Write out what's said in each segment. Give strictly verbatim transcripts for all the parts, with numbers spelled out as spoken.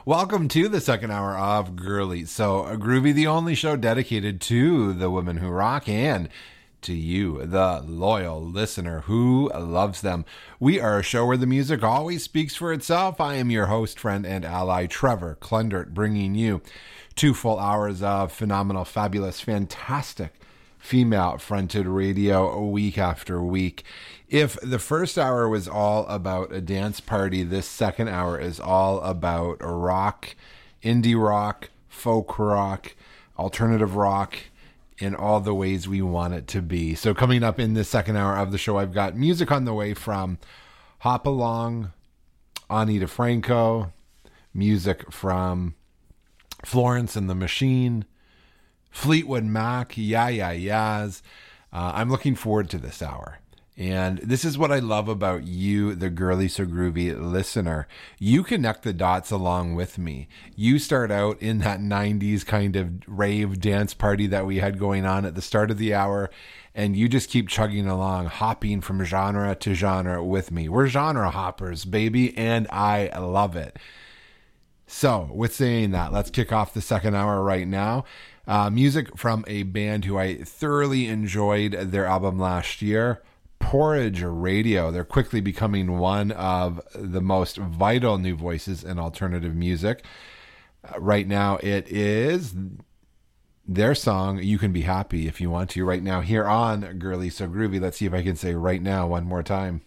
Welcome to the second hour of Girly So Groovy, the only show dedicated to the women who rock and to you, the loyal listener who loves them. We are a show where the music always speaks for itself. I am your host, friend, and ally, Trevor Klendert, bringing you two full hours of phenomenal, fabulous, fantastic female-fronted radio week after week. If the first hour was all about a dance party, this second hour is all about rock, indie rock, folk rock, alternative rock, in all the ways we want it to be. So coming up in this second hour of the show, I've got music on the way from Hopalong, Ani DeFranco, music from Florence and the Machine, Fleetwood Mac, Yeah Yeah Yeahs. Uh, I'm looking forward to this hour. And this is what I love about you, the Girly So Groovy listener. You connect the dots along with me. You start out in that nineties kind of rave dance party that we had going on at the start of the hour, and you just keep chugging along, hopping from genre to genre with me. We're genre hoppers, baby, and I love it. So, with saying that, let's kick off the second hour right now. Uh, music from a band who I thoroughly enjoyed their album last year, Porridge Radio. They're quickly becoming one of the most vital new voices in alternative music. Uh, right now, it is their song, You Can Be Happy If You Want To, right now here on Girly So Groovy. Let's see if I can say right now one more time.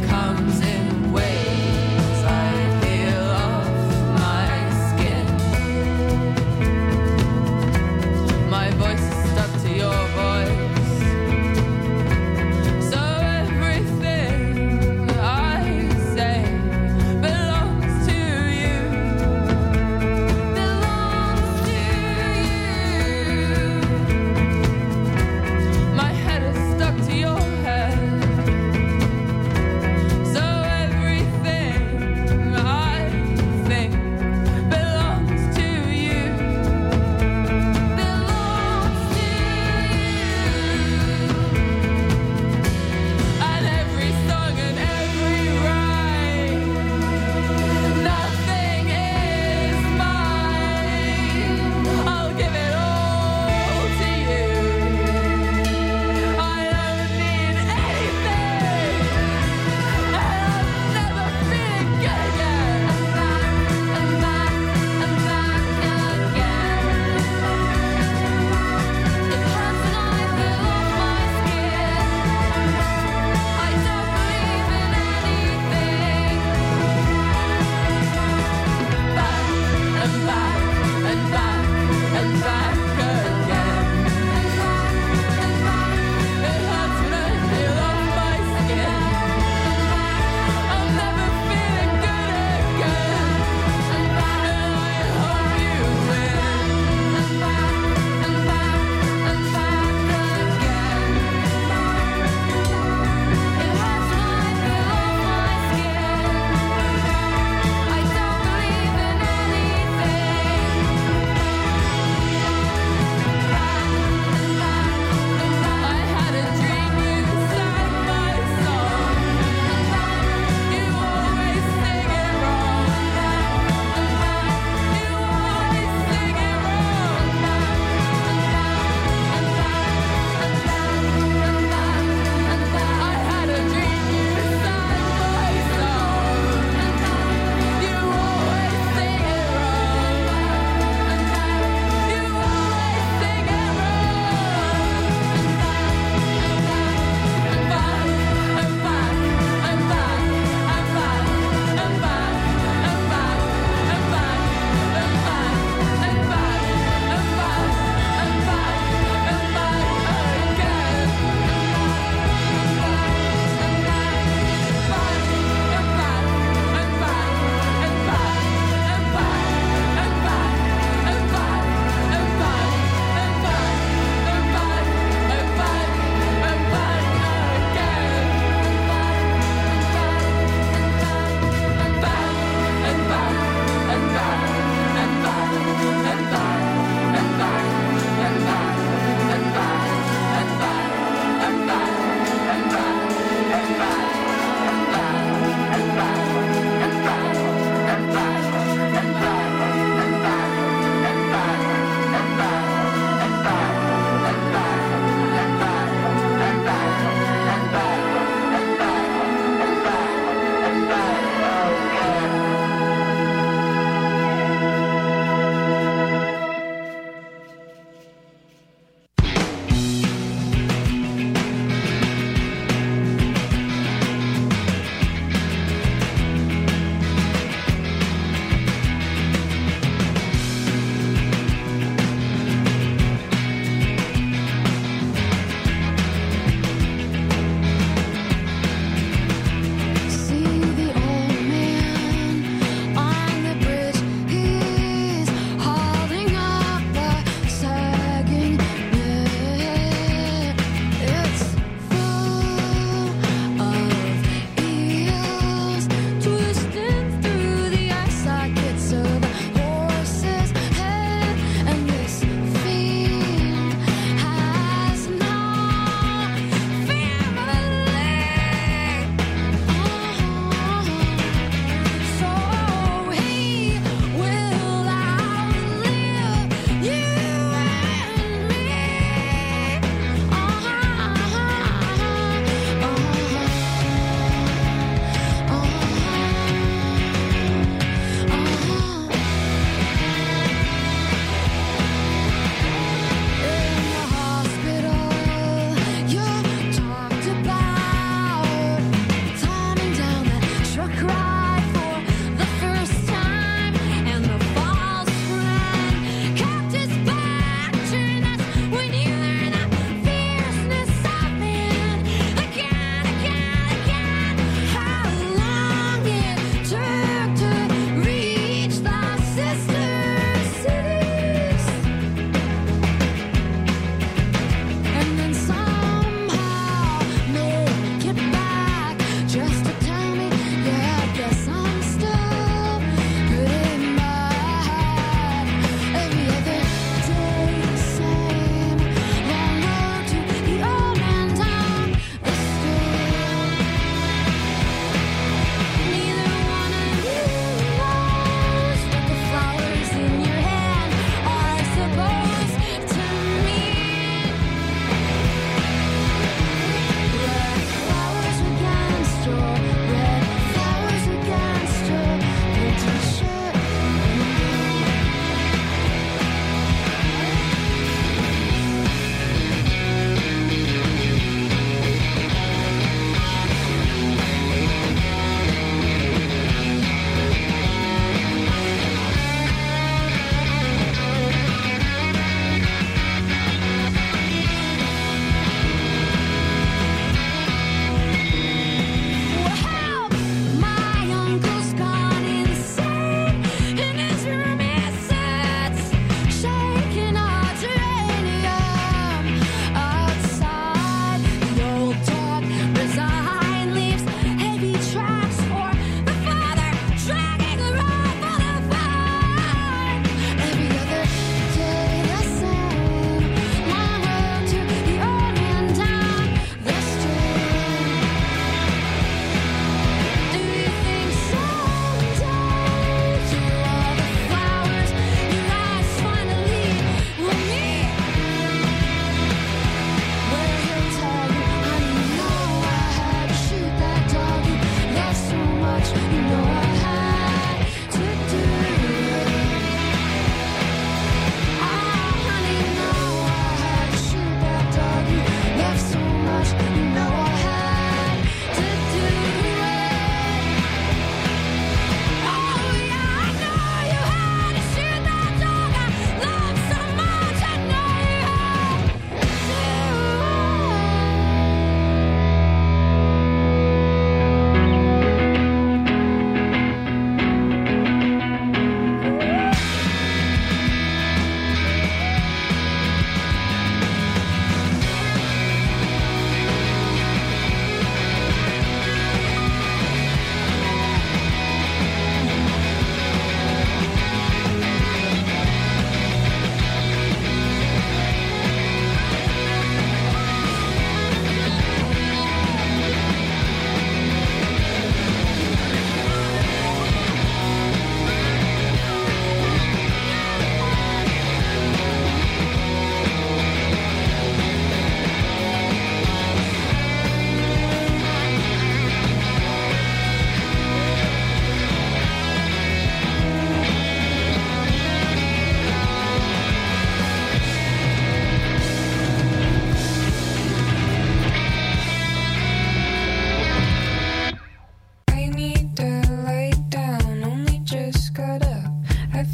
Comes in waves, I peel off my skin.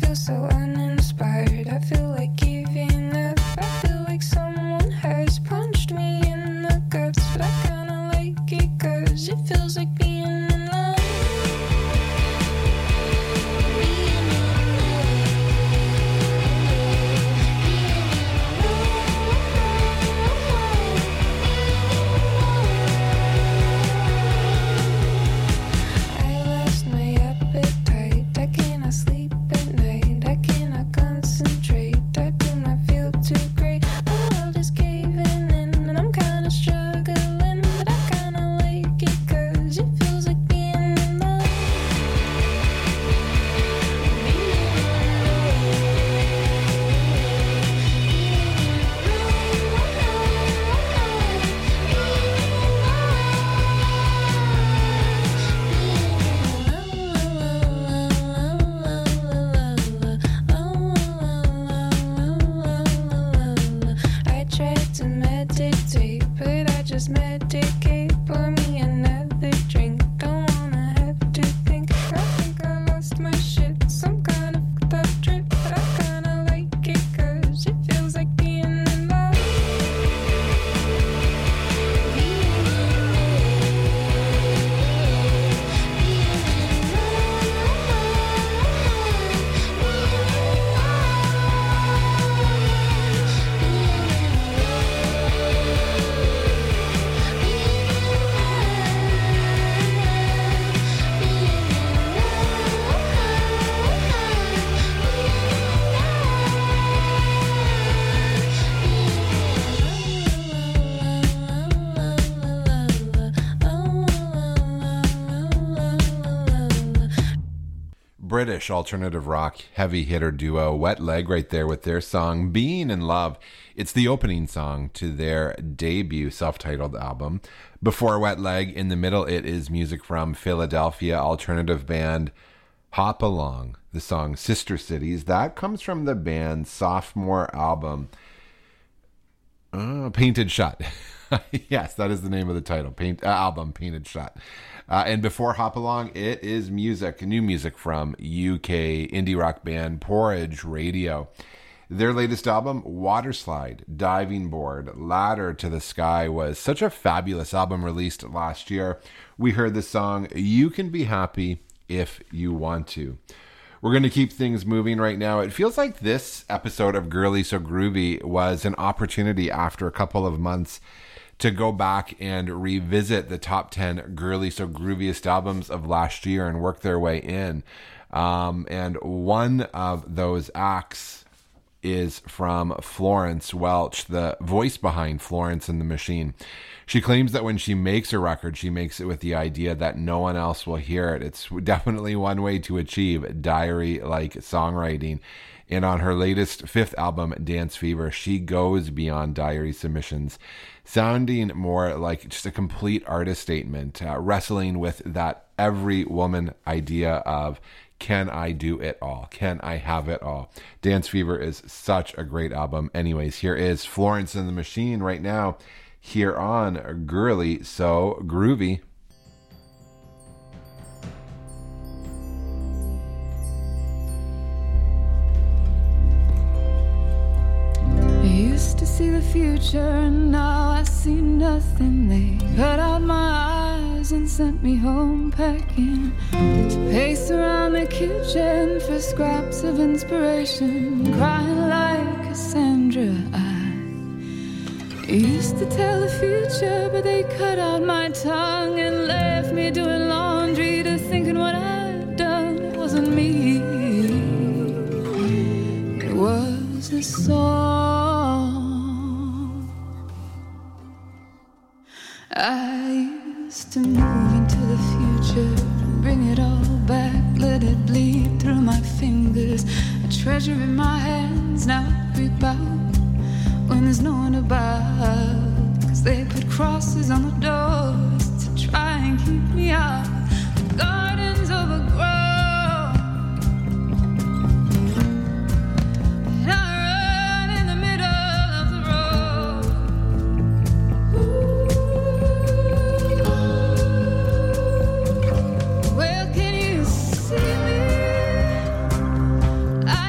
feel so uninspired. I feel like giving up. I feel like someone has punched me in the guts, but I kinda like it 'cause it feels like being in love. British alternative rock heavy hitter duo Wet Leg right there with their song Being in Love. It's the opening song to their debut self-titled album. Before Wet Leg, in the middle, it is music from Philadelphia alternative band Hop Along. The song Sister Cities, that comes from the band's sophomore album, uh, Painted Shut. Yes, that is the name of the title, Paint, uh, album Painted Shut. Uh, and before Hop Along, it is music, new music from U K indie rock band Porridge Radio. Their latest album, Waterslide, Diving Board, Ladder to the Sky, was such a fabulous album released last year. We heard the song You Can Be Happy If You Want To. We're going to keep things moving right now. It feels like this episode of Girly So Groovy was an opportunity after a couple of months to go back and revisit the top ten Girly So Grooviest albums of last year and work their way in. Um, and one of those acts is from Florence Welch, the voice behind Florence and the Machine. She claims that when she makes a record, she makes it with the idea that no one else will hear it. It's definitely one way to achieve diary-like songwriting. And on her latest fifth album, Dance Fever, she goes beyond diary submissions, sounding more like just a complete artist statement, uh, wrestling with that every woman idea of, can I do it all? Can I have it all? Dance Fever is such a great album. Anyways, here is Florence and the Machine right now, here on Girly So Groovy. Used to see the future and now I see nothing. They cut out my eyes and sent me home packing to pace around the kitchen for scraps of inspiration, crying like Cassandra. I used to tell the future, but they cut out my tongue and left me doing laundry to thinking what I'd done. It wasn't me, it was a song. I used to move into the future, bring it all back, let it bleed through my fingers. A treasure in my hands, now I creep out when there's no one about, 'cause they put crosses on the doors to try and keep me out. The gardens overgrown, and I run in the middle of the road. Well, can you see me? I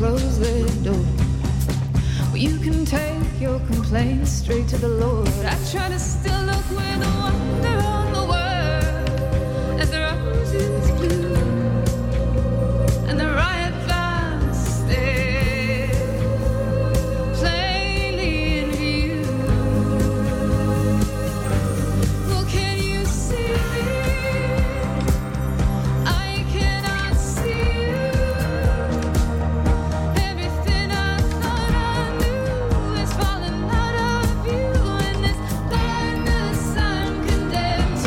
close the door. Well, you can take your complaints straight to the Lord. I try to still look with wonder on the world as the roses bloom and the riot vines stay plainly in view. Well, can you see me? I cannot see you. Everything I thought I knew is falling out of view, and this blindness I'm condemned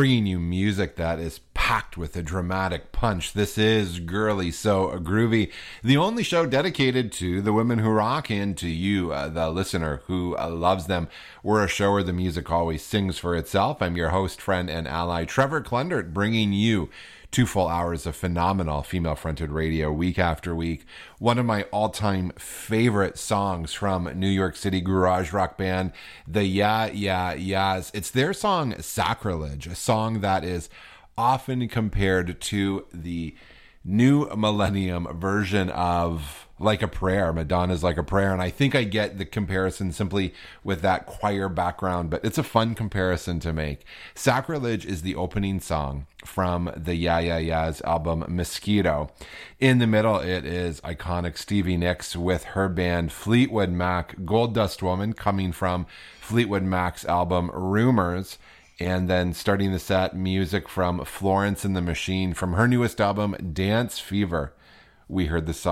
bringing you music that is packed with a dramatic punch. This is Girly So Groovy, the only show dedicated to the women who rock and to you, uh, the listener who uh, loves them. We're a show where the music always sings for itself. I'm your host, friend, and ally, Trevor Klundert, bringing you two full hours of phenomenal female-fronted radio week after week. One of my all-time favorite songs from New York City garage rock band, the Yeah Yeah Yeahs. It's their song Sacrilege, a song that is often compared to the new millennium version of Like a Prayer, Madonna's Like a Prayer. And I think I get the comparison simply with that choir background, but it's a fun comparison to make. Sacrilege is the opening song from the Yeah Yeah Yeahs album Mosquito. In the middle, it is iconic Stevie Nicks with her band Fleetwood Mac, Gold Dust Woman, coming from Fleetwood Mac's album Rumors. And then starting the set, music from Florence and the Machine from her newest album, Dance Fever. We heard the song